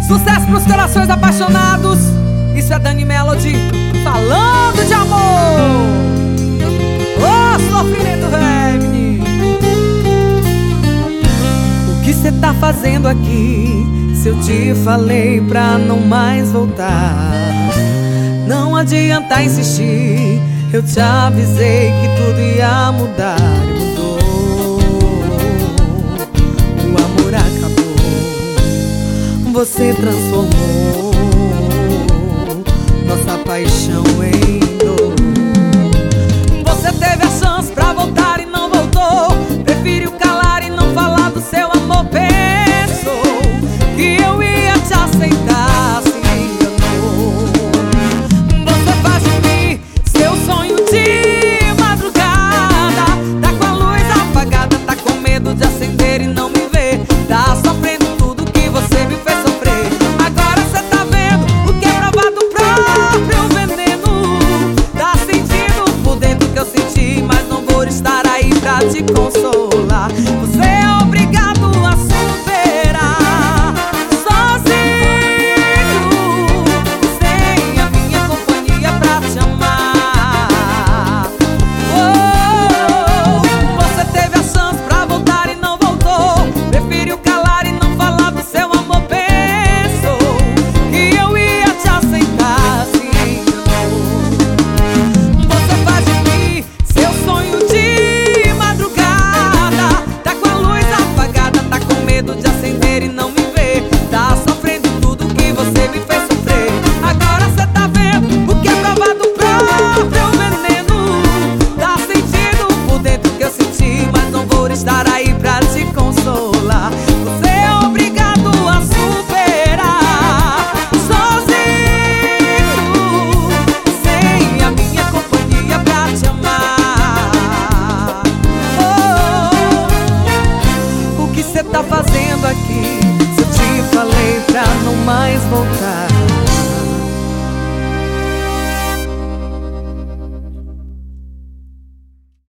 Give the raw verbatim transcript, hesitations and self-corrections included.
Sucesso pros corações apaixonados. Isso é Dani Melody falando de amor. Ô, sofrimento, velho, menino. O que cê tá fazendo aqui? Se eu te falei pra não mais voltar, não adianta insistir. Eu te avisei que tudo ia mudar e mudou. O amor acabou, você transformou nossa paixão em dor. Você teve a chance pra voltar e não voltou. Preferiu calar e não falar do seu amor. Pensou que eu ia te aceitar, se enganou. Você faz de mim seu sonho de madrugada. Tá com a luz apagada, tá com medo de acender e não me ver. Tá sofrendo tudo que você me fez sofrer. Agora cê tá vendo o que é provado próprio veneno. Tá sentindo por dentro que eu senti, mas não vou estar aí pra te consolar. Você é obrigado a superar sozinho, sem a minha companhia pra te amar. Oh, você teve a chance pra voltar e não voltou. Preferiu calar e não falar do seu amor. Pensou que eu ia te aceitar, se enganou. Você faz de mim seu sonho de madrugada. Tá com a luz apagada, tá com medo de acender e não me ver. Tá sofrendo tudo que você me fez sofrer. Agora cê tá vendo o que é provado próprio veneno. Tá sentindo por dentro que eu senti, mas não vou estar aí pra te consolar. Você é obrigado a superar sozinho, sem a minha companhia pra te amar. Oh, o que cê tá fazendo aqui? Se eu te falei pra não mais voltar,